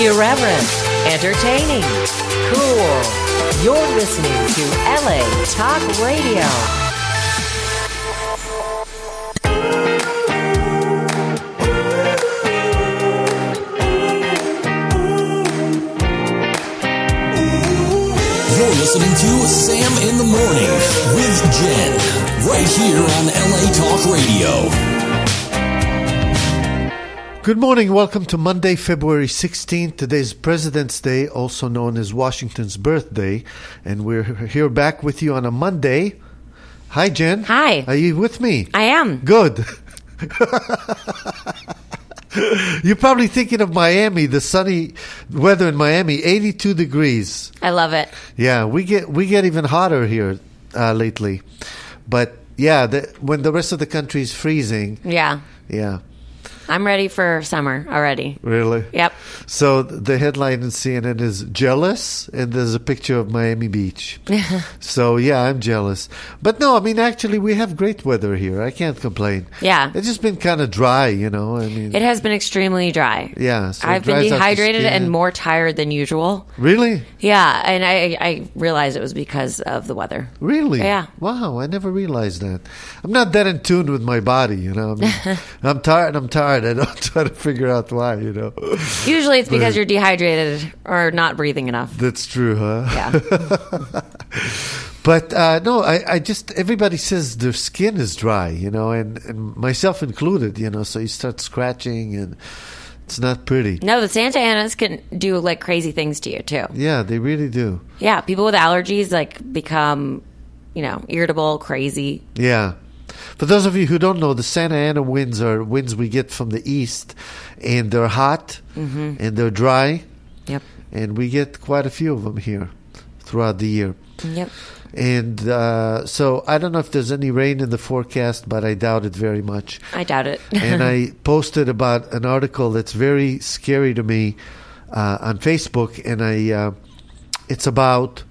Irreverent, entertaining, cool. You're listening to LA Talk Radio. You're listening to Sam in the Morning with Jen, right here on LA Talk Radio. Good morning. Welcome to Monday, February 16th. Today's President's Day, also known as Washington's birthday. And we're here back with you on a Monday. Hi, Jen. Hi. Are you with me? I am. Good. You're probably thinking of Miami, the sunny weather in Miami, 82 degrees. I love it. Yeah, we get even hotter here lately. But yeah, when the rest of the country is freezing. Yeah. I'm ready for summer already. Really? Yep. So the headline in CNN is jealous, and there's a picture of Miami Beach. So yeah, I'm jealous. But no, I mean, actually, we have great weather here. I can't complain. Yeah. It's just been kind of dry, you know. I mean, It has been extremely dry. yeah. So it I've been dries out the dehydrated skin. and more tired than usual. Really? Yeah, and I realized it was because of the weather. Really? Yeah. Wow, I never realized that. I'm not that in tune with my body, you know. I mean, I'm tired. I don't try to figure out why, you know. Usually it's because you're dehydrated or not breathing enough. That's true, huh? Yeah. But no, I just, everybody says their skin is dry, you know, and myself included, you know, so you start scratching and it's not pretty. No, the Santa Anas can do like crazy things to you too. Yeah, they really do. Yeah, people with allergies like become, irritable, crazy. Yeah. For those of you who don't know, the Santa Ana winds are winds we get from the east, and they're hot and they're dry. Yep. And we get quite a few of them here throughout the year. Yep. And so I don't know if there's any rain in the forecast, but I doubt it very much. I doubt it. And I posted about an article that's very scary to me on Facebook, and it's about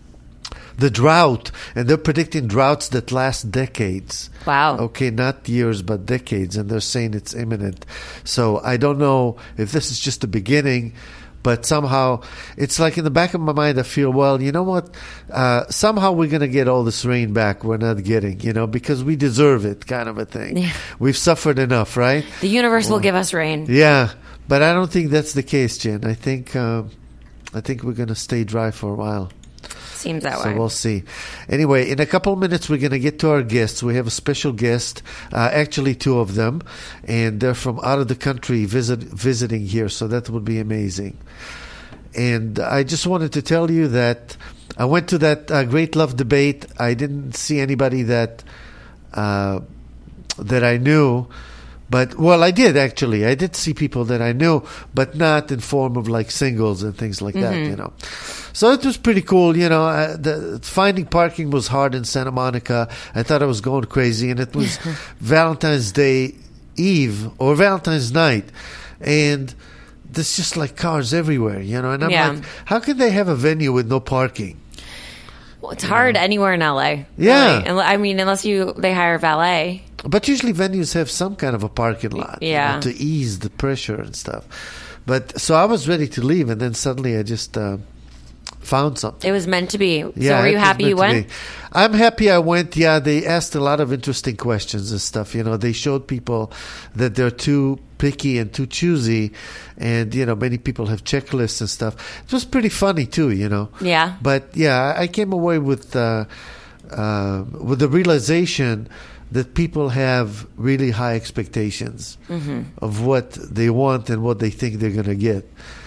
the drought, and they're predicting droughts that last decades. Wow. Okay, not years, but decades, and they're saying it's imminent. So I don't know if this is just the beginning, but somehow it's like in the back of my mind I feel, well, you know what? Somehow we're going to get all this rain back we're not getting, because we deserve it, kind of a thing. Yeah. We've suffered enough, right? The universe will give us rain. Yeah, but I don't think that's the case, Jen. I think we're going to stay dry for a while. Seems that way. So we'll see. Anyway, in a couple of minutes, we're going to get to our guests. We have a special guest, actually two of them, and they're from out of the country visiting here, so that would be amazing. And I just wanted to tell you that I went to that Great Love debate. I didn't see anybody that I knew. But, well, I did, actually. I did see people that I knew, but not in form of, like, singles and things like that, So it was pretty cool, finding parking was hard in Santa Monica. I thought I was going crazy, and it was Valentine's Day Eve or Valentine's night. And there's just, like, cars everywhere, and I'm like, how can they have a venue with no parking? Well, it's hard anywhere in LA. Yeah. Really. I mean, unless they hire valet. But usually venues have some kind of a parking lot to ease the pressure and stuff. But so I was ready to leave, and then suddenly I just found something. It was meant to be. Yeah, so were you happy you went? I'm happy I went. Yeah, they asked a lot of interesting questions and stuff. They showed people that they're too picky and too choosy, and many people have checklists and stuff. It was pretty funny too, Yeah. But yeah, I came away with the realization that people have really high expectations of what they want and what they think they're going to get.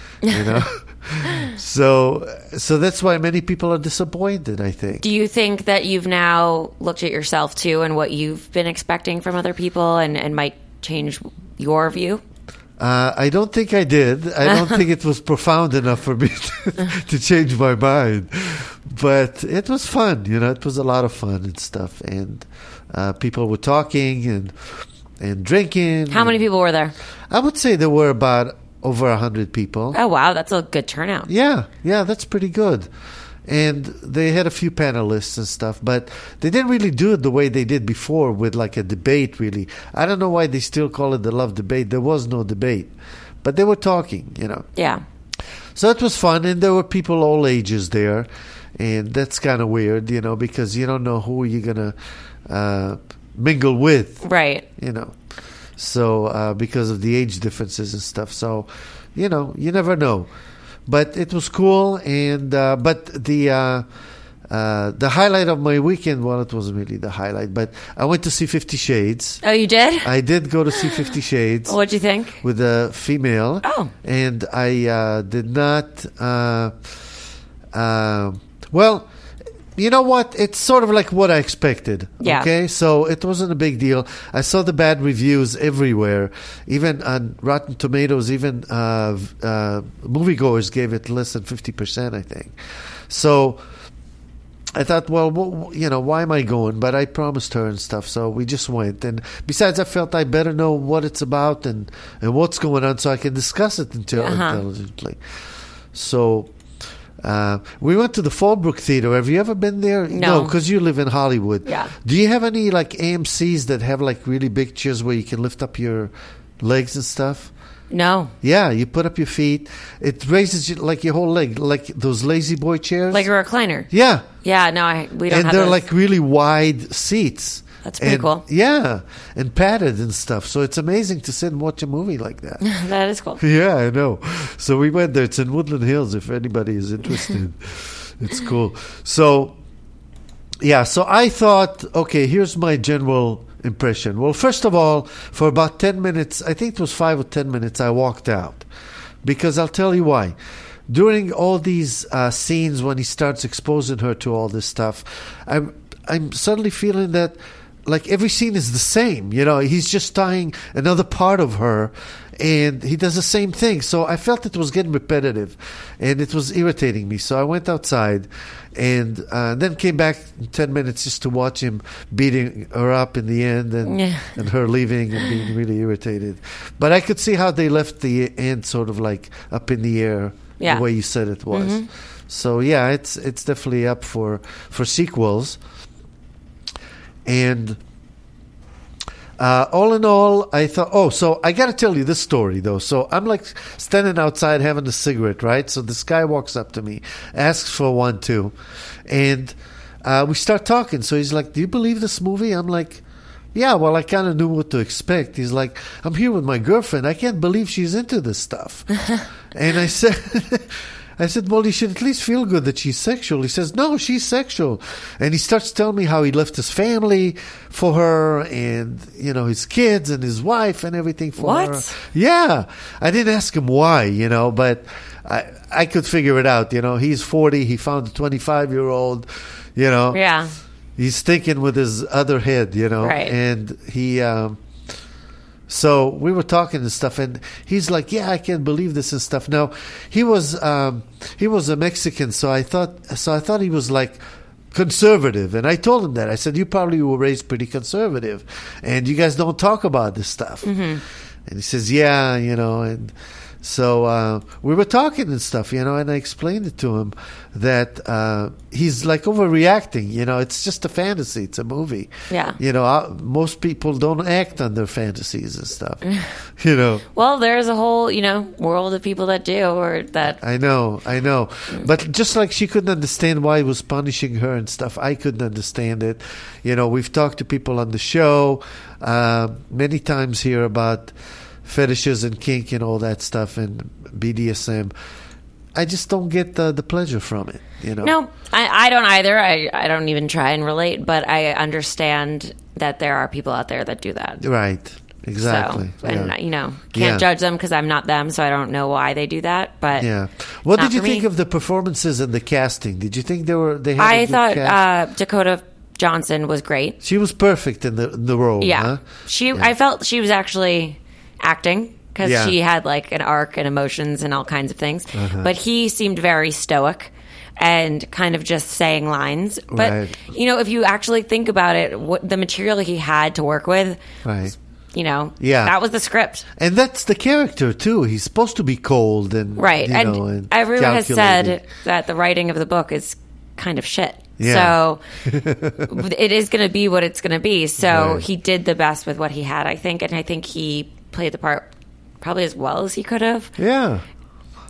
So that's why many people are disappointed, I think. Do you think that you've now looked at yourself too and what you've been expecting from other people and might change your view? I don't think I did. I don't think it was profound enough for me to change my mind. But it was fun, it was a lot of fun and stuff. And people were talking and drinking. How many people were there? I would say there were about over 100 people. Oh, wow. That's a good turnout. Yeah, that's pretty good. And they had a few panelists and stuff, but they didn't really do it the way they did before with like a debate, really. I don't know why they still call it the love debate. There was no debate, but they were talking, Yeah. So it was fun, and there were people all ages there, and that's kind of weird, because you don't know who you're gonna mingle with, Right. So because of the age differences and stuff, so you never know. But it was cool, and but the highlight of my weekend, well, it wasn't really the highlight, but I went to see 50 Shades. Oh, you did? I did go to see 50 Shades. What'd you think? With a female. Oh. And I did not... well, you know what? It's sort of like what I expected. Yeah. Okay? So it wasn't a big deal. I saw the bad reviews everywhere. Even on Rotten Tomatoes, even moviegoers gave it less than 50%, I think. So... I thought, well, why am I going? But I promised her and stuff, so we just went. And besides, I felt I better know what it's about and what's going on so I can discuss it intelligently. So we went to the Fallbrook Theater. Have you ever been there? No, because you live in Hollywood. Yeah. Do you have any like AMCs that have like really big chairs where you can lift up your legs and stuff? No. Yeah, you put up your feet. It raises like your whole leg, like those lazy boy chairs. Like a recliner. Yeah. Yeah, no, we don't have and they're those. like really wide seats. That's pretty cool. Yeah, and padded and stuff. So it's amazing to sit and watch a movie like that. That is cool. Yeah, I know. So we went there. It's in Woodland Hills if anybody is interested. It's cool. So, yeah, so I thought, okay, here's my general impression. Well, first of all, for about 10 minutes, I think it was 5 or 10 minutes, I walked out. Because I'll tell you why. During all these scenes when he starts exposing her to all this stuff, I'm suddenly feeling that like every scene is the same. He's just tying another part of her, and he does the same thing. So I felt it was getting repetitive, and it was irritating me. So I went outside, and then came back in 10 minutes just to watch him beating her up in the end, and her leaving and being really irritated. But I could see how they left the end sort of like up in the air, the way you said it was. Mm-hmm. So yeah, it's definitely up for sequels. And all in all, I thought, so I got to tell you this story, though. So I'm like standing outside having a cigarette, right? So this guy walks up to me, asks for one too. And we start talking. So he's like, do you believe this movie? I'm like, yeah, well, I kind of knew what to expect. He's like, I'm here with my girlfriend. I can't believe she's into this stuff. And I said, well, you should at least feel good that she's sexual. He says, no, she's sexual. And he starts telling me how he left his family for her and, his kids and his wife and everything for her. What? Yeah. I didn't ask him why, but I could figure it out. He's 40. He found a 25-year-old, Yeah. He's thinking with his other head, Right. And he... So we were talking and stuff, and he's like, "Yeah, I can't believe this and stuff." Now, he was a Mexican, so I thought he was like conservative, and I told him that. I said, "You probably were raised pretty conservative, and you guys don't talk about this stuff." Mm-hmm. And he says, "Yeah, and." So we were talking and stuff, and I explained it to him that he's like overreacting. It's just a fantasy. It's a movie. Yeah. Most people don't act on their fantasies and stuff. Well, there's a whole world of people that do, or that. I know. But just like she couldn't understand why he was punishing her and stuff, I couldn't understand it. We've talked to people on the show many times here about fetishes and kink and all that stuff and BDSM. I just don't get the pleasure from it, No, I don't either. I don't even try and relate, but I understand that there are people out there that do that. Right. Exactly. So, and can't judge them because I'm not them, so I don't know why they do that. But yeah, what did you think of the performances and the casting? Did you think they had? I thought Dakota Johnson was great. She was perfect in the role. Yeah, huh? I felt she was actually acting because she had like an arc and emotions and all kinds of things. Uh-huh. But he seemed very stoic and kind of just saying lines. But right. If you actually think about it, the material he had to work with. Right. That was the script. And that's the character, too. He's supposed to be cold and... Right. And everyone has said that the writing of the book is kind of shit. Yeah. So it is going to be what it's going to be. So he did the best with what he had, I think. And I think he played the part probably as well as he could have. Yeah.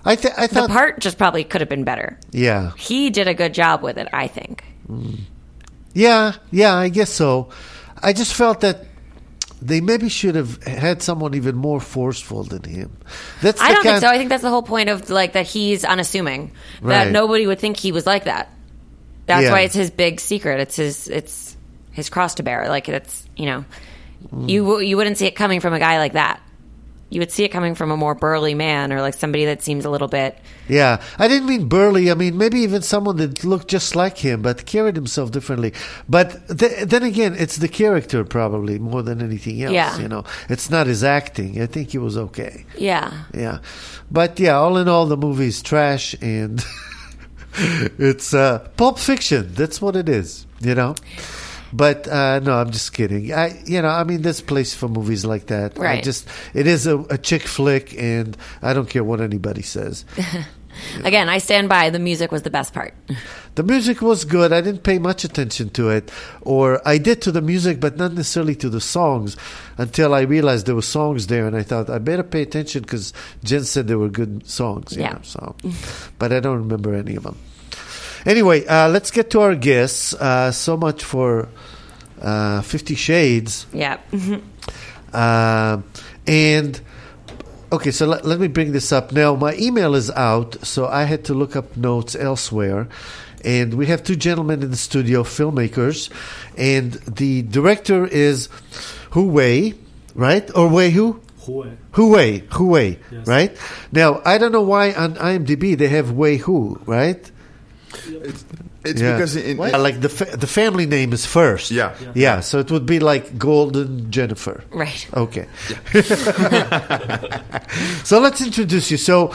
I thought the part just probably could have been better. Yeah. He did a good job with it, I think. Yeah, I guess so. I just felt that they maybe should have had someone even more forceful than him. I don't think so. I think that's the whole point of like that he's unassuming. That nobody would think he was like that. That's why it's his big secret. It's his cross to bear. Like it's, you know, you wouldn't see it coming from a guy like that. You would see it coming from a more burly man or like somebody that seems a little bit... Yeah. I didn't mean burly. I mean, maybe even someone that looked just like him, but carried himself differently. But then again, it's the character probably more than anything else. Yeah. You know, it's not his acting. I think he was okay. Yeah. Yeah. But yeah, all in all, the movie's trash and it's Pulp Fiction. That's what it is, you know? But no, I'm just kidding. I mean, there's a place for movies like that. Right. It is a chick flick, and I don't care what anybody says. Again, I stand by the music was the best part. The music was good. I didn't pay much attention to it, or I did to the music, but not necessarily to the songs until I realized there were songs there, and I thought I better pay attention because Jen said there were good songs. Yeah. Know, so, but I don't remember any of them. Anyway, let's get to our guests. So much for 50 Shades. Yeah. And, okay, so let me bring this up. Now, my email is out, so I had to look up notes elsewhere. And we have two gentlemen in the studio, filmmakers. And the director is Hu Wei, right? Or Wei Hu? Hu Wei, yes. Right? Now, I don't know why on IMDb they have Wei Hu, right? It's because like the family name is first. Yeah. So it would be like Golden Jennifer. Right. Okay. Yeah. So let's introduce you. So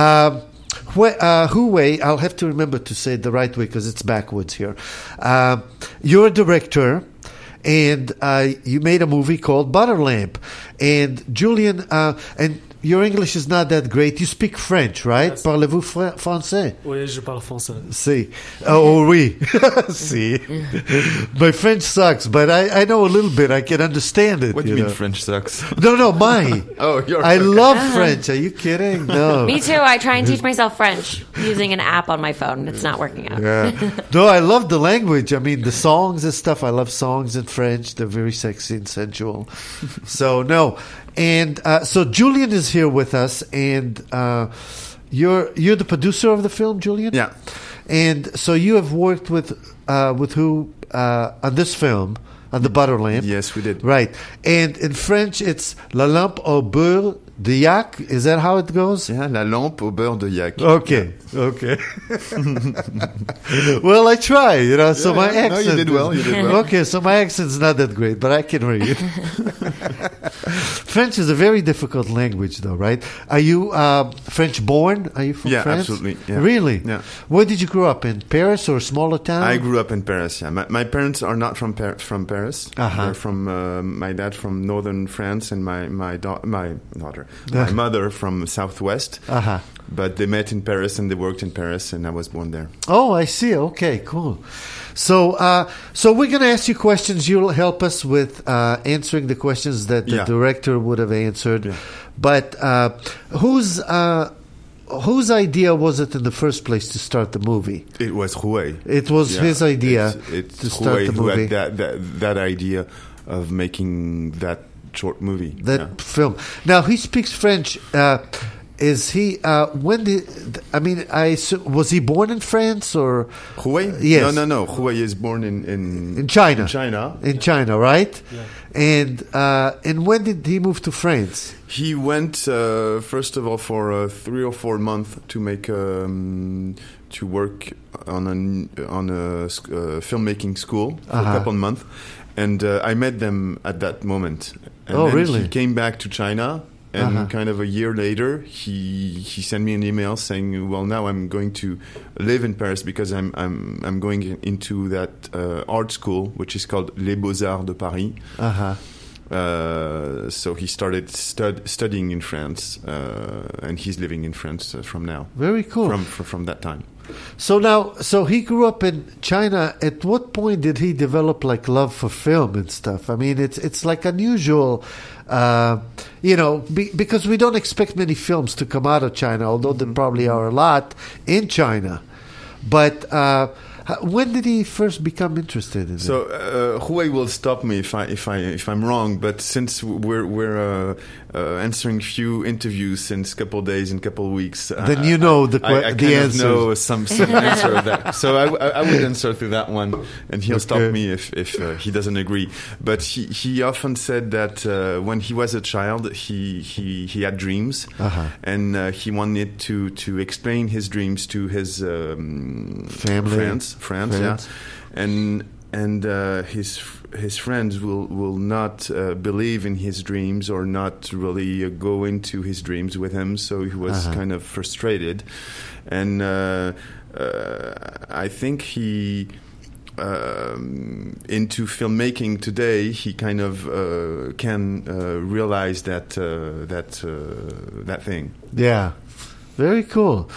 Hu Wei, I'll have to remember to say it the right way because it's backwards here. You're a director. And you made a movie called Butter Lamp. And Julien, and your English is not that great. You speak French, right? Yes. Parlez-vous français? Oui, je parle français. Si. Oh, oui. Si. My French sucks, but I know a little bit. I can understand it. What do you mean French sucks? No, my. I love French. Are you kidding? No. Me too. I try and teach myself French using an app on my phone. It's not working out. Yeah. No, I love the language. I mean, the songs and stuff. I love songs in French. They're very sexy and sensual. So, no. And so Julien is here with us, and you're the producer of the film, Julien? Yeah. And so you have worked with who on this film, on the Butter Lamp? Yes, we did. Right. And in French, it's La Lampe au beurre de yak. Is that how it goes? Yeah, La Lampe au beurre de yak. Okay. Well, I try, so my accent... No, you did well. Okay, so my accent's not that great, but I can read. French is a very difficult language, though, right? Are you French-born? Are you from France? Yeah, absolutely. Yeah. Really? Yeah. Where did you grow up? In Paris or a smaller town? I grew up in Paris, yeah. My parents are not from Paris. Uh-huh. They're from, my dad from northern France and my mother from southwest. Uh-huh. But they met in Paris and they worked in Paris, and I was born there. Oh, I see. Okay, cool. So we're going to ask you questions. You'll help us with answering the questions that the director would have answered. Yeah. But whose idea was it in the first place to start the movie? It was Rouet. It was his idea to start the movie. Who had that idea of making that short movie. That film. Now, he speaks French. Is he? Was he born in France or? Rouet? Yes. No. Rouet is born in China. In China, right? Yeah. And when did he move to France? He went first of all for 3 or 4 months to make to work on a filmmaking school for a couple of months, and I met them at that moment. And then really? He came back to China. And kind of a year later, he sent me an email saying, "Well, now I'm going to live in Paris because I'm going into that art school, which is called Les Beaux-Arts de Paris." So he started studying in France, and he's living in France from now. Very cool. From that time. So he grew up in China. At what point did he develop like love for film and stuff? I mean, it's like unusual, because we don't expect many films to come out of China, although there probably are a lot in China. But when did he first become interested in it? So Hui will stop me if I'm wrong, but since we're answering few interviews since couple days and couple weeks, then you know the answer. Know some answer of that. So I would answer to that one, and he'll stop me if he doesn't agree. But he often said that when he was a child, he had dreams, and he wanted to explain his dreams to his family. Friends, yeah, and his friends will not believe in his dreams or not really go into his dreams with him. So he was kind of frustrated, and I think he into filmmaking today. He kind of can realize that thing. Yeah, very cool.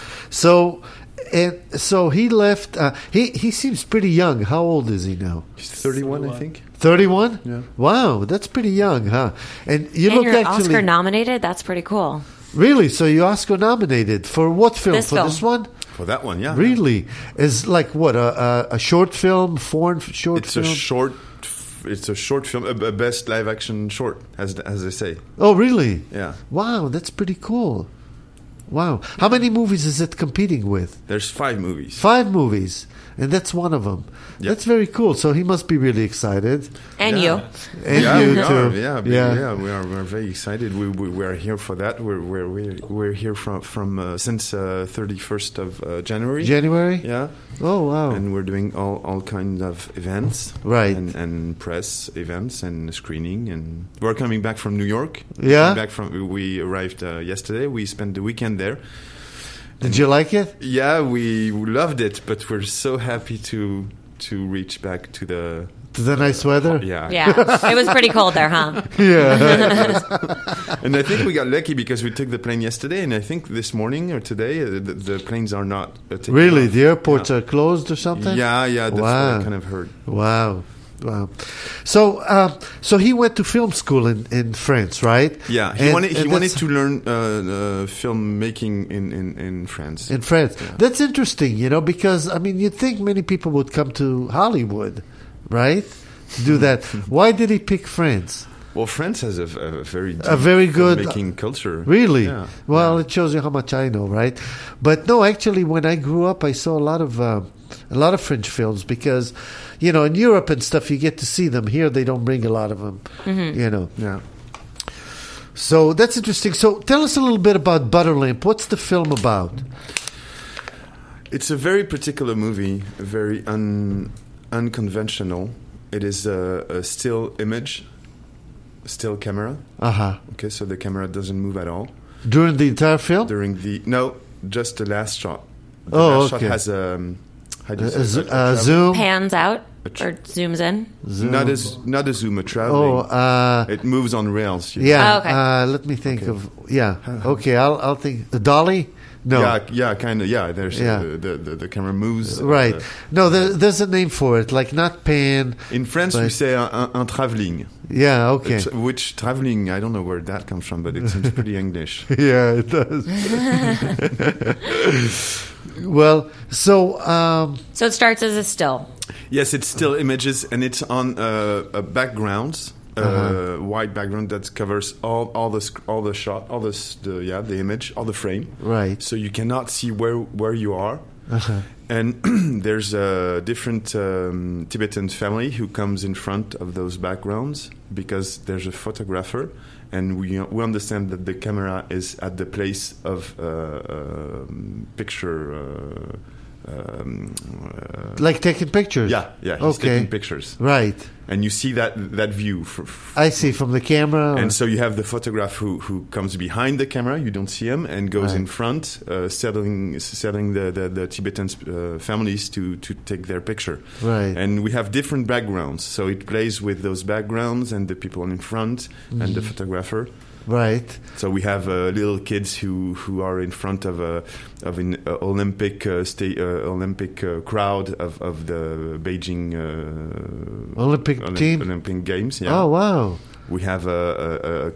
So he left. He seems pretty young. How old is he now? He's 31, I think. 31? Yeah. Wow, that's pretty young, huh? And you're Oscar nominated. That's pretty cool. Really? So you're Oscar nominated for what film? This film. This one? For that one, yeah. Really? Is like what a short film, foreign short film? It's a short film, a best live action short, as they say. Oh, really? Yeah. Wow, that's pretty cool. Wow. How many movies is it competing with? There's 5 movies. 5 movies. And that's one of them. Yep. That's very cool. So he must be really excited. And you. And you too. We're very excited. We're here for that. We're here from since 31st of January. January? Yeah. Oh, wow. And we're doing all kinds of events. Right. And press events and screening. And we're coming back from New York. Yeah. We arrived yesterday. We spent the weekend there. Did you like it? Yeah, we loved it, but we're so happy to reach back to the nice weather. Yeah, it was pretty cold there, huh? Yeah. And I think we got lucky because we took the plane yesterday, and I think this morning or today the planes are not taking really off. The airports are closed or something. Yeah, that's what I kind of heard. Wow. So he went to film school in France, right? Yeah, he wanted to learn filmmaking in France. In France, yeah. That's interesting, because I mean, you'd think many people would come to Hollywood, right, to do that. Why did he pick France? Well, France has a very good filmmaking culture. Really? Yeah. Well, it shows you how much I know, right? But no, actually, when I grew up, I saw a lot of French films because, in Europe and stuff, you get to see them. Here, they don't bring a lot of them. Yeah. So that's interesting. So tell us a little bit about Butter Lamp. What's the film about? It's a very particular movie, very unconventional. It is a still image. Still camera. Okay, so the camera doesn't move at all. During the entire film? Just the last shot. The last shot has how do you say zoom? Pans out or zooms in? Not a zoom, a traveling. It moves on rails. Yeah. Okay. Let me think of... Yeah. Okay, I'll think... The dolly? No. Yeah, kind of. Yeah, there's the camera moves. Right. No, there's a name for it, like not pan. In France, we say un travelling. Yeah, okay. Which travelling, I don't know where that comes from, but it seems pretty English. Yeah, it does. Well, so it starts as a still. Yes, it's still images, and it's on a background. White background that covers all the shot, the image, all the frame. Right. So you cannot see where you are. And there's a different Tibetan family who comes in front of those backgrounds because there's a photographer, and we understand that the camera is at the place of picture. Like taking pictures? Yeah, he's taking pictures. Right. And you see that view. I see, from the camera. And so you have the photographer who comes behind the camera, you don't see him, and goes in front, selling the Tibetan families to take their picture. Right. And we have different backgrounds, so it plays with those backgrounds and the people in front and the photographer. Right. So we have little kids who are in front of an Olympic crowd of the Beijing Olympic team? Olympic Games. Yeah. Oh, wow. We have a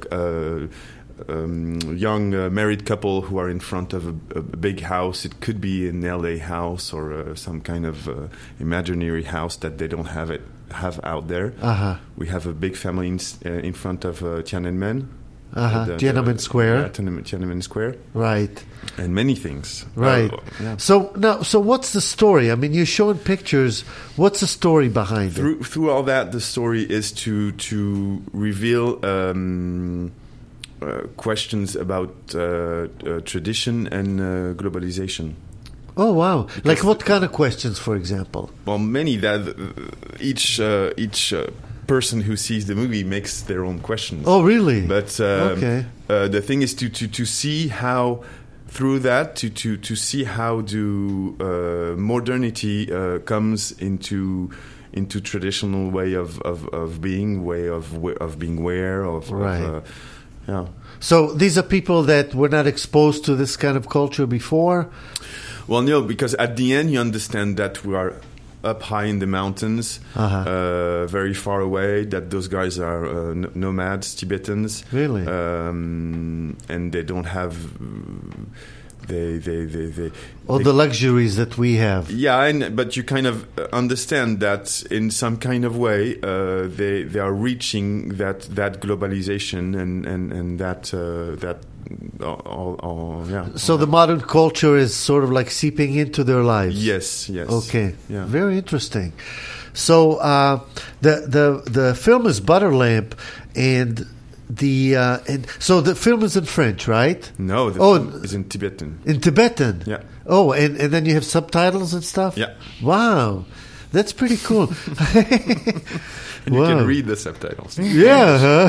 young married couple who are in front of a big house. It could be an LA house or some kind of imaginary house that they don't have out there. Uh-huh. We have a big family in front of Tiananmen. Tiananmen Square. Yeah, Tiananmen Square. Right. And many things. Right. Yeah. So what's the story? I mean, you're showing pictures. What's the story behind it? Through all that, the story is to reveal questions about tradition and globalization. Oh, wow. Like what kind of questions, for example? Well, many that each person who sees the movie makes their own questions. Oh, really? But okay. The thing is to see how through that to see how do modernity comes into traditional way of being, way of being aware of. Right. Yeah. So these are people that were not exposed to this kind of culture before? Well, no, because at the end you understand that we are up high in the mountains, very far away, that those guys are nomads, Tibetans. Really? And they don't have... All the luxuries that we have. Yeah, but you kind of understand that in some kind of way they are reaching that globalization and that yeah. So the modern culture is sort of like seeping into their lives. Yes. Okay. Yeah. Very interesting. So the film is Butter Lamp, and so the film is in French, right? No, the film is in Tibetan. In Tibetan? Yeah. Oh, and then you have subtitles and stuff? Yeah. Wow. That's pretty cool. And you can read the subtitles. Yeah.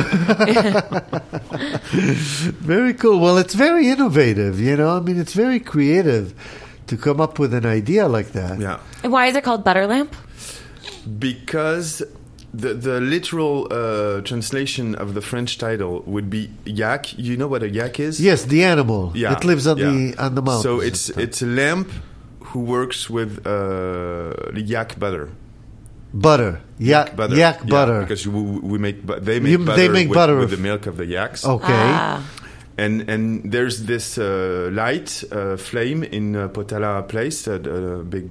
Very cool. Well, it's very innovative, I mean, it's very creative to come up with an idea like that. Yeah. And why is it called Butter Lamp? Because the literal translation of the French title would be yak. You know what a yak is? Yes, the animal. Yeah. It lives on the mountains. So it's a lamp who works with yak butter. Butter. Yak butter. Because they make butter with the milk of the yaks. Okay. And there's this light flame in Potala Place, big...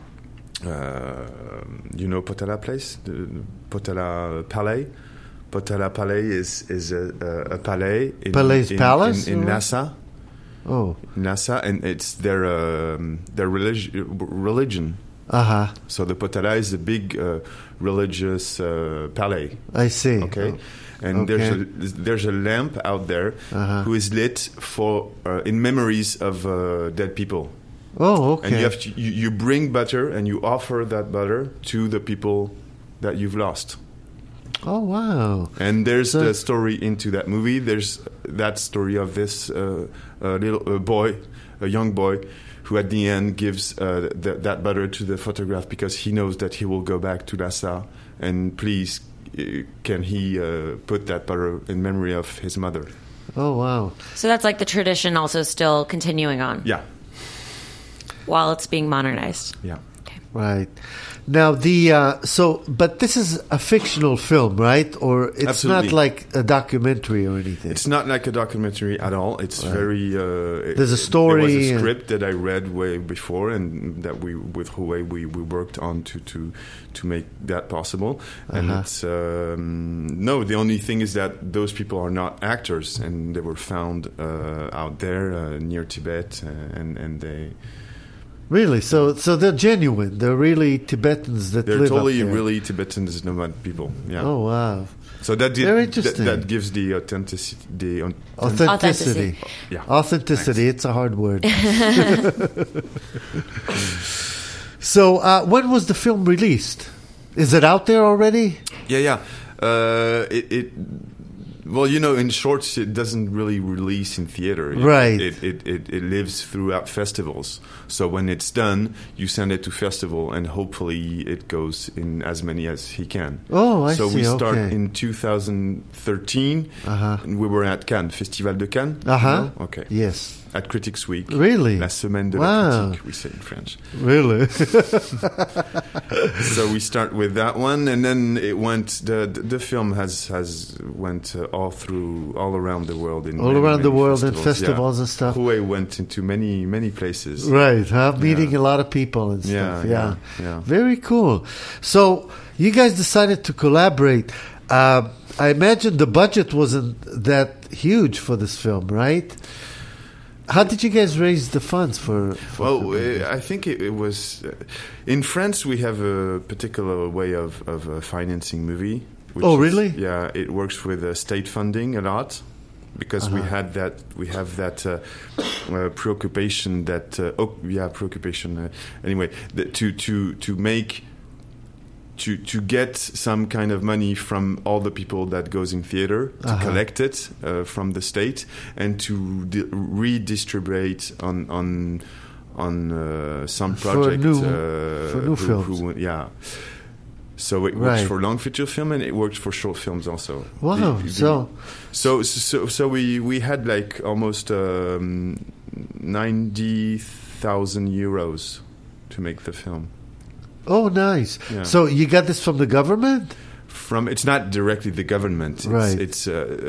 Potala Place? The Potala Palais? Potala Palais is a palais Palace? In Lhasa. Oh. Lhasa, and it's their religion. Uh-huh. So the Potala is a big religious palais. I see. Okay. And there's a lamp out there who is lit for in memories of dead people. Oh, okay. And you bring butter and you offer that butter to the people that you've lost. Oh, wow. And there's the story into that movie. There's that story of this young boy, who at the end gives that butter to the photograph because he knows that he will go back to Lhasa, and please, can he put that butter in memory of his mother? Oh, wow. So that's like the tradition also still continuing on. Yeah. While it's being modernized. Yeah. Okay. Right. Now but this is a fictional film, right? Or it's Absolutely. Not like a documentary or anything. It's not like a documentary at all. It's very. There's a story. There was a script that I read way before, and that with Huawei we worked on to make that possible. And it's no. The only thing is that those people are not actors, and they were found out there near Tibet, and they. Really? So they're genuine. They're really Tibetans that live totally up there. really Tibetans, nomad people. Yeah. Oh, wow. So that Very interesting. That gives the authenticity. Authenticity. Yeah. Authenticity. It's a hard word. So when was the film released? Is it out there already? Yeah. Well, in shorts, it doesn't really release in theater. Right. It lives throughout festivals. So when it's done, you send it to festival, and hopefully it goes in as many as he can. Oh, I see. So we start in 2013, and we were at Cannes, Festival de Cannes. Uh-huh. No? Okay. Yes. At Critics Week. Really? La semaine de la critique, we say in French. Really? So we start with that one, and then it went. The film has went all around the world in festivals and stuff. Rouet went into many places. Right, meeting a lot of people and stuff. Yeah. Very cool. So you guys decided to collaborate. I imagine the budget wasn't that huge for this film, right? How did you guys raise the funds for I think it was in France. We have a particular way of financing movie. Really? Yeah, it works with state funding a lot because we have that preoccupation anyway, to get some kind of money from all the people that goes in theater, to collect it from the state, and to redistribute on some project for new films. So it works for long feature film, and it works for short films also. Wow! So we had like almost 90,000 euros to make the film. Oh, nice. Yeah. So you got this from the government? It's not directly the government. Right. It's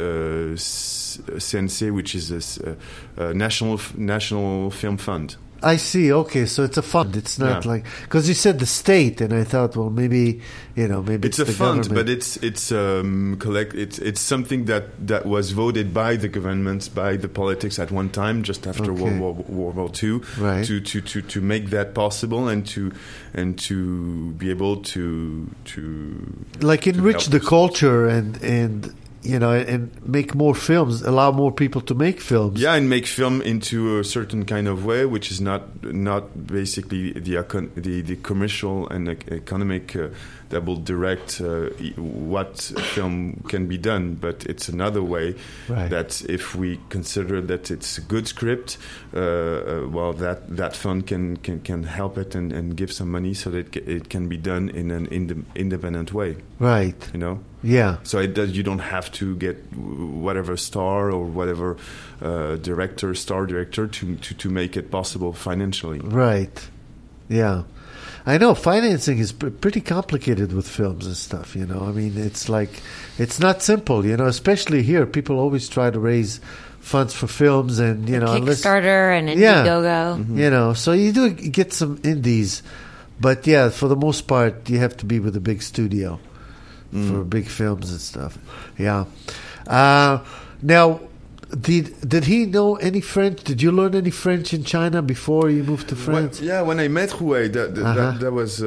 CNC, which is a national film fund. I see. Okay, so it's a fund. It's not like, because you said the state, and I thought, well, maybe it's a the fund, government. but it's something that was voted by the governments, by the politics at one time, just after World War II, right. to make that possible, and to be able to like enrich the culture and make more films, allow more people to make films. Yeah, and make film into a certain kind of way, which is not basically the commercial and economic that will direct what film can be done, but it's another way that if we consider that it's a good script, that fund can help it and give some money so that it can be done in an independent way. Right. Yeah. So you don't have to get whatever star or whatever star director to make it possible financially. Right. Yeah. I know financing is pretty complicated with films and stuff, I mean, it's not simple, especially here. People always try to raise funds for films and, Kickstarter and Indiegogo. Mm-hmm. So you do get some indies, but for the most part, you have to be with a big studio for big films and stuff. Yeah. Now, did he know any French? Did you learn any French in China before you moved to France? When I met Rouet, that was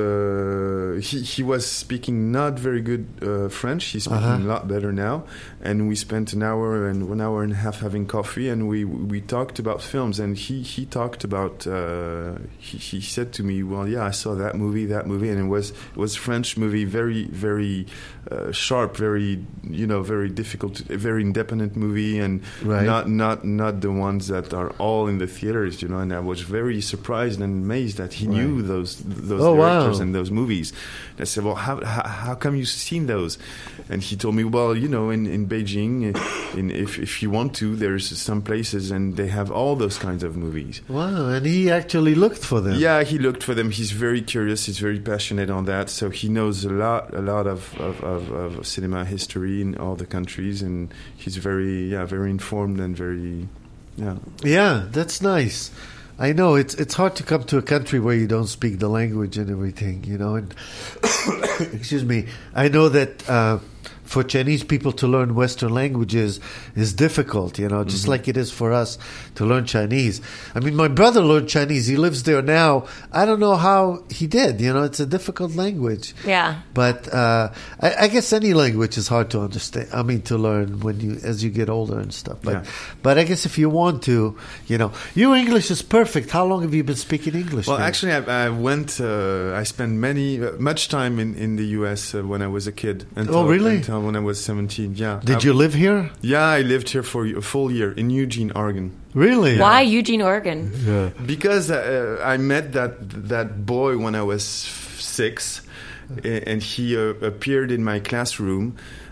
he was speaking not very good French. He's speaking a lot better now, and we spent an hour and a half having coffee, and we talked about films, and he talked about he said to me, well, I saw that movie, and it was a French movie, very very sharp, very very difficult, very independent movie, and not the ones that are all in the theaters, and I was very surprised and amazed that he knew those directors and those movies. And I said, well, how come you've seen those? And he told me, well, in Beijing, if you want to, there's some places and they have all those kinds of movies. Wow, and he actually looked for them. Yeah, he looked for them. He's very curious. He's very passionate on that. So he knows a lot of cinema history in all the countries, and he's very informed and very. Yeah, that's nice. I know it's hard to come to a country where you don't speak the language and everything, And excuse me, I know that for Chinese people to learn Western languages is difficult, just like it is for us to learn Chinese. I mean, my brother learned Chinese. He lives there now. I don't know how he did. It's a difficult language. Yeah. But I guess any language is hard to understand. I mean, to learn as you get older and stuff. But I guess if you want to, your English is perfect. How long have you been speaking English? Well, now? actually, I spent much time in the U.S. When I was a kid. Really? Until when I was 17. Yeah. Did you live here? Yeah, I lived here for a full year in Eugene, Oregon. Really? Why Eugene, Oregon? Yeah. Because I met that boy when I was 6, and he appeared in my classroom,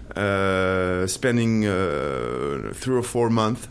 spending 3 or 4 months.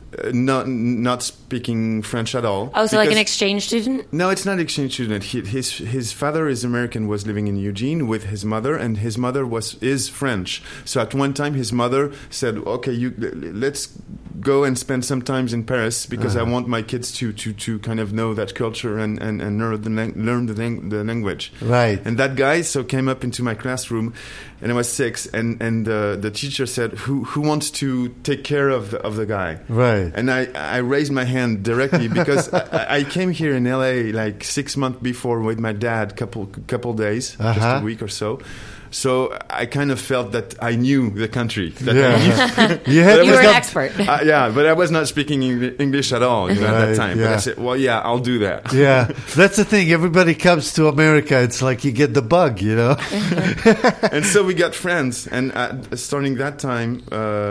Not speaking French at all. Oh, so like an exchange student? No, it's not exchange student. His father is American, was living in Eugene with his mother, and his mother is French. So at one time, his mother said, "Okay, let's go and spend some time in Paris because I want my kids to kind of know that culture and learn the language." Right. And that guy came up into my classroom, and I was 6, and the teacher said, "Who wants to take care of the guy?" Right. And I raised my hand directly because I came here in LA like 6 months before with my dad, couple days, just a week or so. So I kind of felt that I knew the country. You were an expert. But I was not speaking English at all at that time. Yeah. But I said, well, yeah, I'll do that. Yeah, that's the thing. Everybody comes to America. It's like you get the bug, you know? And so we got friends. And starting that time,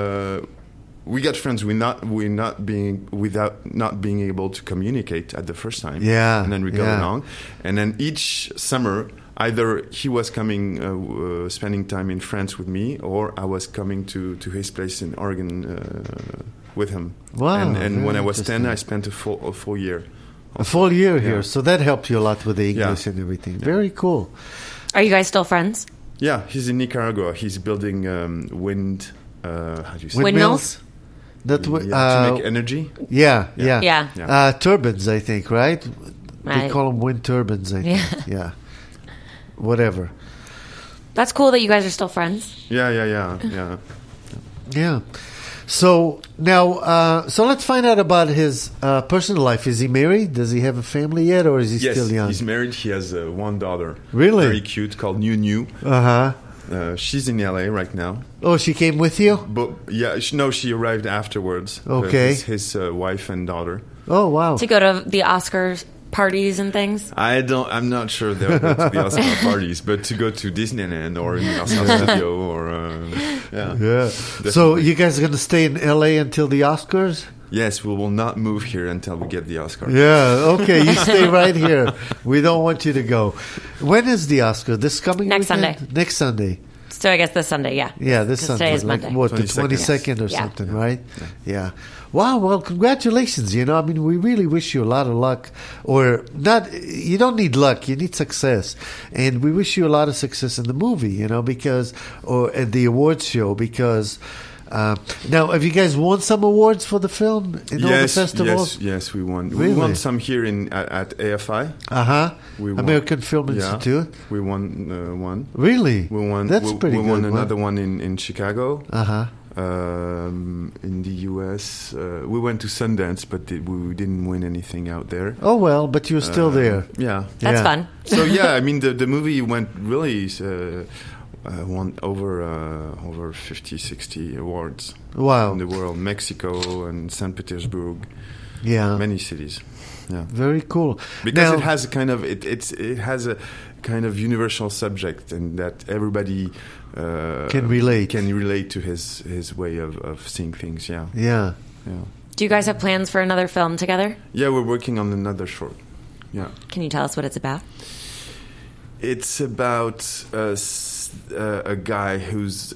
we got friends. Without not being able to communicate at the first time. Yeah. And then we got along. And then each summer, either he was coming, spending time in France with me, or I was coming to his place in Oregon with him. Wow. And when I was 10, I spent a full year. A full year here. Yeah. So that helped you a lot with the English and everything. Yeah. Very cool. Are you guys still friends? Yeah, he's in Nicaragua. He's building wind. How do you say? Windmills? To make energy. Yeah. Turbines, I think, right? They call them wind turbines, I think. Yeah. Whatever. That's cool that you guys are still friends. Yeah. So now, so let's find out about his personal life. Is he married? Does he have a family yet, or is he still young? Yes, he's married. He has one daughter. Really? Very cute, called New. She's in LA right now. Oh, she came with you? But she arrived afterwards. Okay. His wife and daughter. Oh, wow. To go to the Oscars parties and things? I'm not sure they'll go to the Oscar parties, but to go to Disneyland or Universal Studio or Yeah. So you guys are going to stay in LA until the Oscars? Yes, we will not move here until we get the Oscar. Yeah, okay, you stay right here. We don't want you to go. When is the Oscar? This coming Next weekend? Sunday. Next Sunday. So I guess this Sunday, yeah. Yeah, this Sunday. Today is Monday. Like, what, the 22nd or Yeah. something, right? Yeah. Wow, well, congratulations. You know, I mean, we really wish you a lot of luck. Or not, you don't need luck, you need success. And we wish you a lot of success in the movie, you know, because, or at the awards show, because... now, have you guys won some awards for the film in all the festivals? Yes, we won. Really? We won some here at AFI. American Film Institute. We won one. Really? We won. That's pretty good. We won another one in Chicago. In the U.S., we went to Sundance, but we didn't win anything out there. Oh well, but you were still there. Yeah, that's fun. So I mean, the movie went really. Won over 50, 60 awards. Wow. In the world, Mexico and St. Petersburg. Yeah. Many cities. Yeah. Very cool. Because now, it has a kind of it has a kind of universal subject, and that everybody can relate to his way of seeing things. Yeah. Yeah. Do you guys have plans for another film together? Yeah, we're working on another short. Yeah. Can you tell us what it's about? It's about a guy who's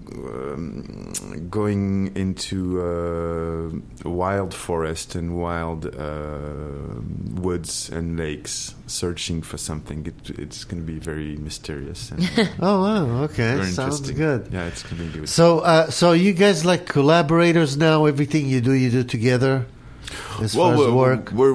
going into a wild forest and wild woods and lakes, searching for something. It's going to be very mysterious. And oh wow! Okay, very sounds good. Yeah, it's going to be good. So you guys like collaborators now? Everything you do together. As far as work, we're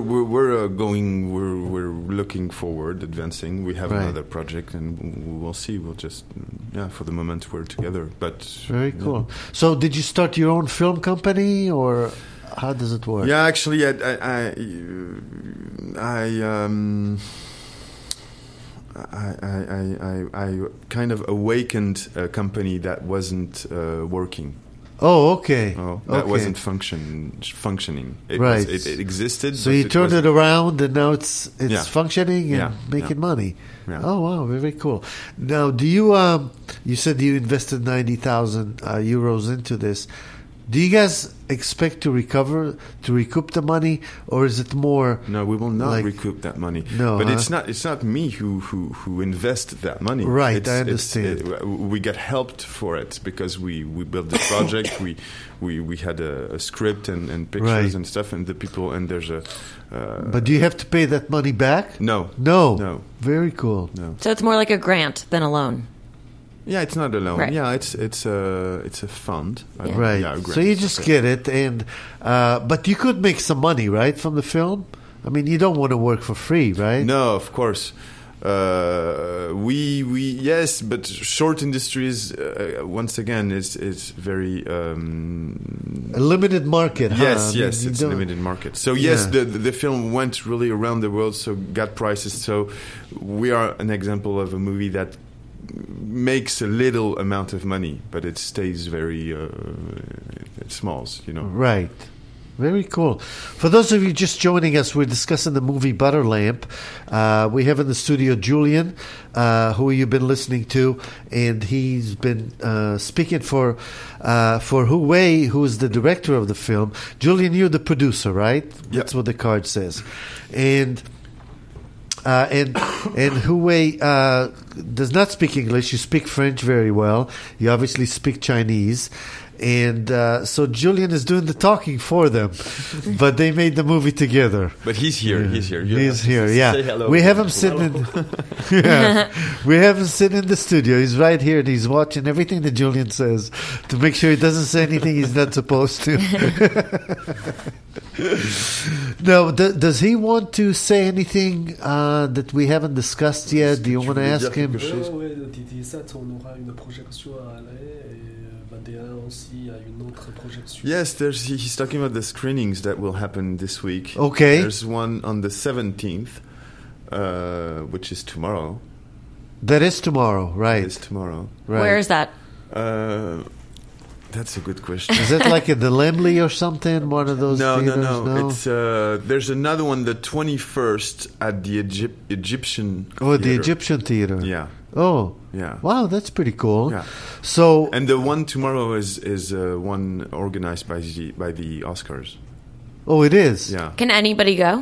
looking forward, advancing. We have another project, and we'll see. We'll just for the moment we're together. But very cool. So, did you start your own film company, or how does it work? Yeah, actually, I kind of awakened a company that wasn't working. Oh, okay. That wasn't functioning. It existed. So you turned it around, and now it's functioning and making money. Yeah. Oh wow, very cool. Now, do you you said you invested 90,000 euros into this. Do you guys expect to recoup the money, or is it more? No, we will not recoup that money. No, but it's not me who invest that money. Right, I understand. We get helped for it because we built the project. we had a script and pictures and stuff, and the people, and there's a. But do you have to pay that money back? No. Very cool. No. So it's more like a grant than a loan. Yeah, it's not a loan. Right. Yeah, it's a fund. Yeah. Right. Yeah, so you just get it, and but you could make some money, right, from the film. I mean, you don't want to work for free, right? No, of course. Yes, but short industries once again is very a limited market. Yes, huh? Yes, it's a limited market. So yes, the film went really around the world, so got prices. So we are an example of a movie that makes a little amount of money, but it stays very small, Right. Very cool. For those of you just joining us, we're discussing the movie Butter Lamp. We have in the studio Julian, who you've been listening to, and he's been speaking for Hu Wei, who is the director of the film. Julian, you're the producer, right? Yep. That's what the card says. And Hu Wei does not speak English. You speak French very well. You obviously speak Chinese. And so Julian is doing the talking for them, but they made the movie together. But he's here. Yeah. He's here. He's here. Yeah, say hello. We have him sitting. We have him sitting in the studio. He's right here, and he's watching everything that Julian says to make sure he doesn't say anything he's not supposed to. Now, does he want to say anything that we haven't discussed yet? Do you want to ask him? Oui, le 17, on aura une projection à LA et 21 aussi, il y a une autre projection. Yes, he's talking about the screenings that will happen this week. Okay. There's one on the 17th, which is tomorrow. That is tomorrow, right? It's tomorrow. Right. Where is that? That's a good question. Is it like at the Lemley or something? One of those theaters? No. It's there's another one, the 21st at the Egyptian. Oh, the Theater. Egyptian Theater. Yeah. Oh. Yeah. Wow, that's pretty cool. Yeah. So. And the one tomorrow is one organized by the Oscars. Oh, it is. Yeah. Can anybody go?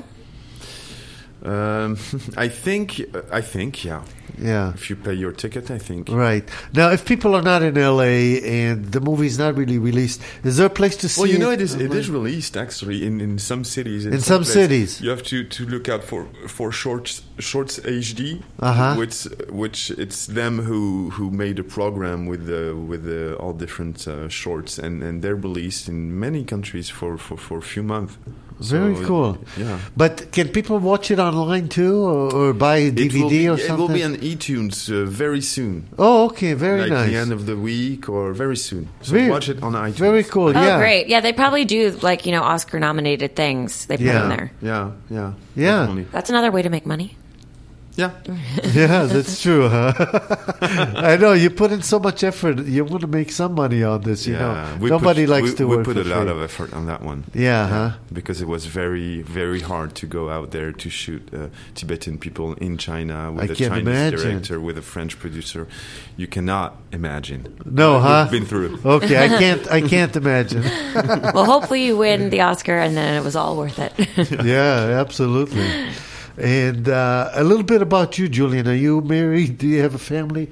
I think, yeah. Yeah. If you pay your ticket, I think. Right. Now, if people are not in LA and the movie's not really released, is there a place to see it? Well, it is released, actually, in some cities. In some cities. You have to look out for Shorts HD, which it's them who made a program with the all different shorts, and they're released in many countries for a few months. Very cool. Yeah. But can people watch it online too, or buy a DVD or something? It will be on iTunes very soon. Oh, okay. Very nice. Like the end of the week or very soon. So watch it on iTunes. Very cool. Oh, yeah. great. Yeah, they probably do Oscar-nominated things they put in there. Yeah. Yeah. That's another way to make money. Yeah. Yeah, that's true, huh? I know, you put in so much effort. You want to make some money on this, you know. Nobody likes to work for free. We put a lot of effort on that one. Yeah, huh? Because it was very, very hard to go out there to shoot Tibetan people in China with a Chinese director, with a French producer. You cannot imagine. No, huh? We've been through it. Okay, I can't imagine. Well, hopefully you win the Oscar and then it was all worth it. Yeah, absolutely. And a little bit about you, Julian. Are you married? Do you have a family?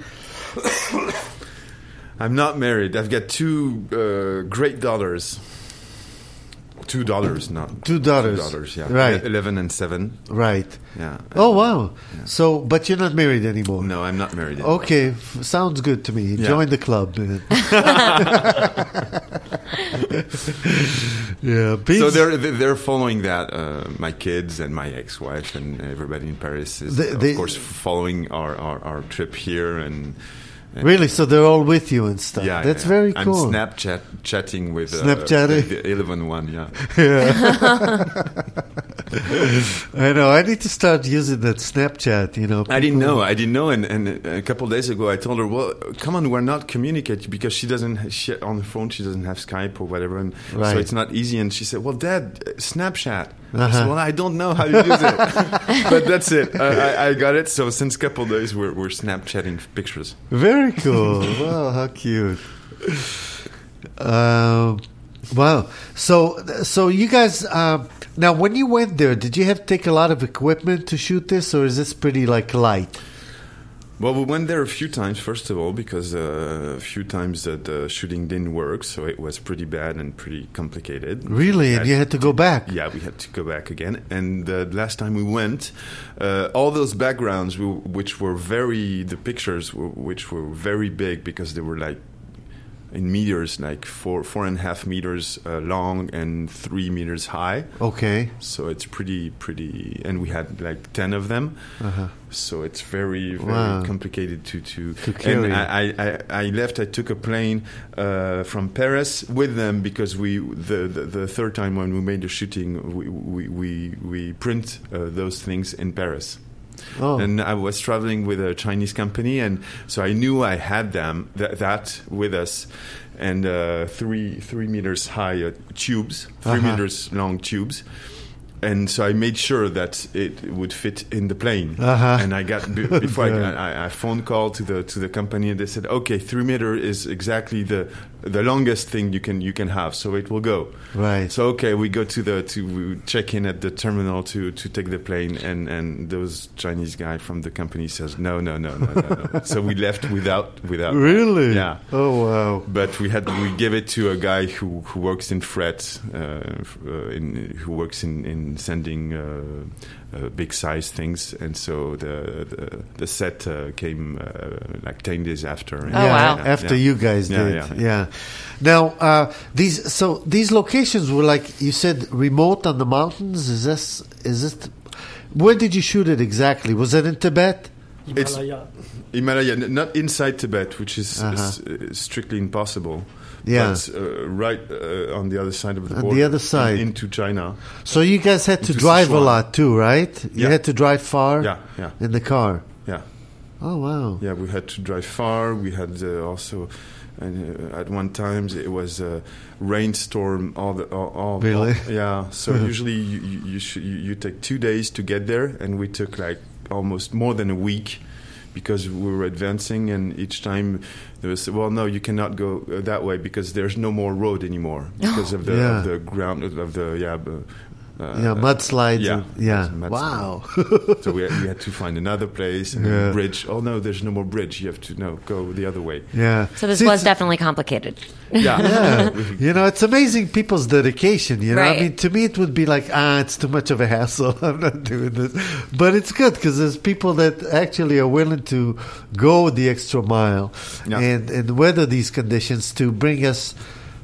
I'm not married. I've got two great daughters. Two daughters, not 2 daughters. 2 daughters, yeah. Right. 11 and 7. Right. Yeah. Oh, wow. Yeah. So, but you're not married anymore? No, I'm not married anymore. Okay. Sounds good to me. Yeah. Join the club, man. Yeah. So they're following that. My kids and my ex-wife and everybody in Paris is, of course, following our trip here and really? So they're all with you and stuff. Yeah, that's very cool. I'm chatting with Snapchatting? the 11 one. Yeah. Yeah. I know. I need to start using that Snapchat. I didn't know, and a couple of days ago I told her, "Well, come on, we're not communicating because she on the phone she doesn't have Skype or whatever, and so it's not easy." And she said, "Well, Dad, Snapchat." I said, "Well, I don't know how to use it, but that's it. I got it." So since a couple of days we're Snapchatting pictures. Very cool. Wow, how cute. Wow. So you guys. Now, when you went there, did you have to take a lot of equipment to shoot this, or is this pretty light? Well, we went there a few times, first of all, because a few times the shooting didn't work, so it was pretty bad and pretty complicated. Really? And you had to go back? Yeah, we had to go back again. And the last time we went, all those backgrounds, which were the pictures, which were very big because they were in meters, 4.5 meters long and 3 meters high. Okay. So it's pretty, and we had 10 of them. Uh-huh. So it's very, very complicated to carry. And I left. I took a plane from Paris with them because the third time when we made the shooting, we print those things in Paris. Oh. And I was traveling with a Chinese company, and so I knew I had them that with us, and 3 meters high tubes, 3 meters long tubes. And so I made sure that it would fit in the plane. And I got before I phone call to the company, and they said, "Okay, 3 meter is exactly the longest thing you can have, so it will go." Right. So we go we check in at the terminal to take the plane, and those Chinese guy from the company says, "No." So we left without. Really? Yeah. Oh wow. But we gave it to a guy who works in fret, who works in sending big size things, and so the set came 10 days after. Oh wow! After you guys did, yeah. Now these locations were you said remote on the mountains. Is this? Where did you shoot it exactly? Was it in Tibet? Himalaya, not inside Tibet, which is strictly impossible. Yeah, but, right on the other side of the border. On the other side. Into China. So you guys had to drive Sichuan. A lot too, right? You had to drive far in the car. Yeah. Oh, wow. Yeah, we had to drive far. We had also... at one time it was a rainstorm really? Yeah, so usually you take 2 days to get there, and we took almost more than a week because we were advancing, and each time there was, well, no, you cannot go that way because there's no more road anymore because of the ground of the mudslides. Yeah. Wow. So we had to find another place and a bridge. Oh no, there's no more bridge. You have to go the other way. Yeah. So this was definitely complicated. Yeah. It's amazing people's dedication. Right. I mean, to me it would be it's too much of a hassle. I'm not doing this. But it's good because there's people that actually are willing to go the extra mile and weather these conditions to bring us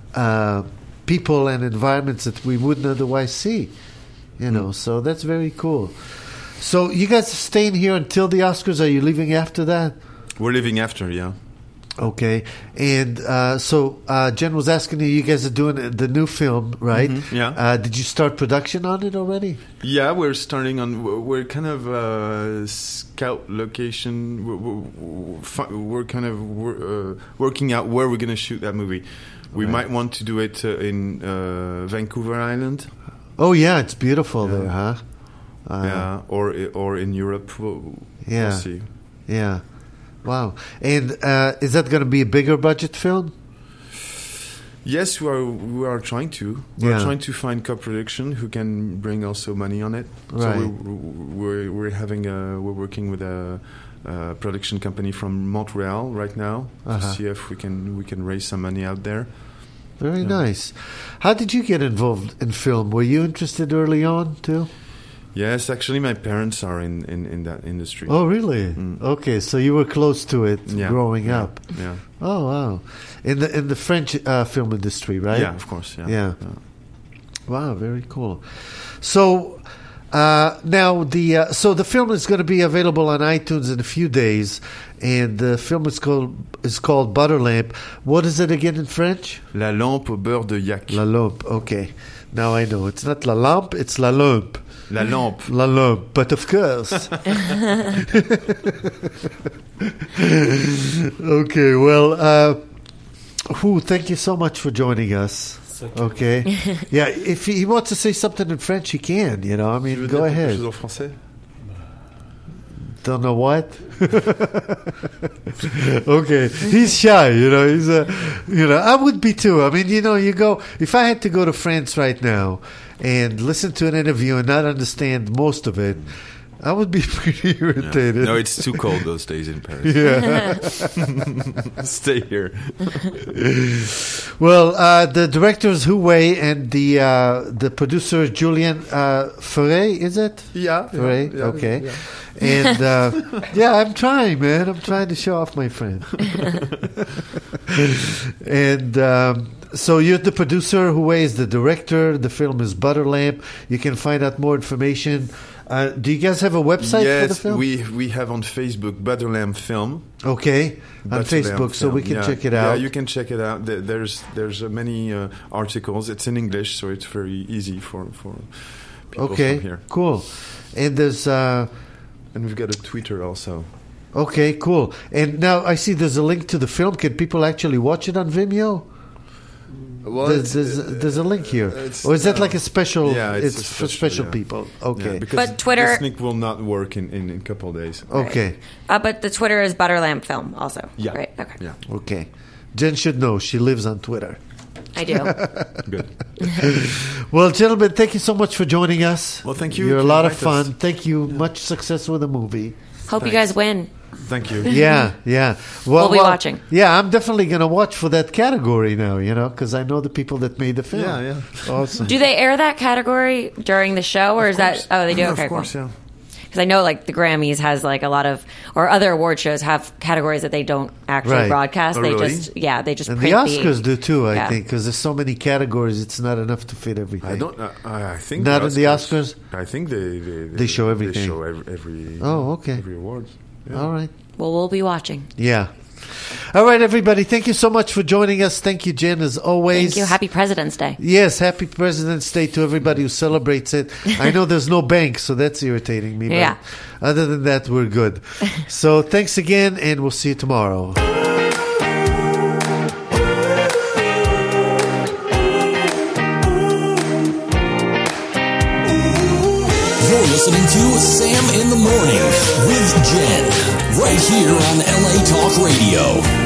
people and environments that we wouldn't otherwise see, so that's very cool. So you guys are staying here until the Oscars? Are you leaving after that? We're leaving after, yeah. Okay. And so Jen was asking you guys are doing the new film, right? Mm-hmm. Yeah. Did you start production on it already? Yeah, we're starting we're kind of scout location. We're kind of working out where we're going to shoot that movie. We might want to do it in Vancouver Island. Oh yeah, it's beautiful there, huh? Or in Europe. We'll see. Yeah. Wow. And is that going to be a bigger budget film? Yes, we are trying to. We're trying to find co-production who can bring also money on it. Right. So we're working with a production company from Montreal right now to see if we can raise some money out there. Very nice. How did you get involved in film? Were you interested early on too? Yes, actually, my parents are in that industry. Oh, really? Mm. Okay, so you were close to it growing up. Yeah. Oh, wow. In the French film industry, right? Yeah, of course. Yeah. Wow, very cool. So now the film is going to be available on iTunes in a few days, and the film is called Butter Lamp. What is it again in French? La lampe au beurre de yak. La lampe. Okay. Now I know it's not la lampe, it's la lampe. La lampe. La lampe, but of course. Okay, well, thank you so much for joining us. Okay. Yeah, if he wants to say something in French, he can, you know. I mean, go ahead. Quelque chose en français? Don't know what? Okay. He's shy, you know. He's I would be too. I mean, you know, if I had to go to France right now and listen to an interview and not understand most of it, I would be pretty irritated. Yeah. No, it's too cold those days in Paris. Yeah. Stay here. Well, the director is Hu Wei and the producer Julien Ferret, is it? Yeah. Ferret, yeah, okay. Yeah. And yeah, I'm trying, man. I'm trying to show off my friend. And so you're the producer. Hu Wei is the director. The film is Butter Lamp. You can find out more information. Do you guys have a website for the film? Yes, we have on Facebook Butter Lamp Film. Okay, on Facebook, so we can check it out. Yeah, you can check it out. There's many articles. It's in English, so it's very easy for people from here. Cool. And there's and we've got a Twitter also. Okay, cool. And now I see there's a link to the film. Can people actually watch it on Vimeo? Well, there's a link here, or is that like a special? Yeah, it's for special people. Okay, yeah, but Twitter this link will not work in a couple of days. Okay, but the Twitter is Butter Lamp Film also. Yeah, right. Okay. Yeah. Okay. Jen should know. She lives on Twitter. I do. Good. Well, gentlemen, thank you so much for joining us. Well, thank you. You're a lot of fun. Thank you. Much success with the movie. Hope you guys win. Thank you. Yeah. We'll be watching. Yeah, I'm definitely going to watch for that category now, you know, because I know the people that made the film. Yeah. Awesome. Do they air that category during the show, or is that? Oh, they do. Okay, of course, cool. yeah. Because I know, like, the Grammys has like a lot of, or other award shows have categories that they don't actually broadcast. Oh, they really? just and print the Oscars do too, I Yeah. think, because there's so many categories, it's not enough to fit everything. I don't. I think Not in the Oscars? I think They show everything. They show every. Oh, okay. Every awards. Yeah. All right. Well, we'll be watching. Yeah. All right, everybody. Thank you so much for joining us. Thank you, Jen, as always. Thank you. Happy President's Day. Yes, happy President's Day to everybody who celebrates it. I know there's no bank, so that's irritating me. Yeah. But other than that, we're good. So thanks again, and we'll see you tomorrow. You're listening to Sam in the Morning with Jen, right here on LA Talk Radio.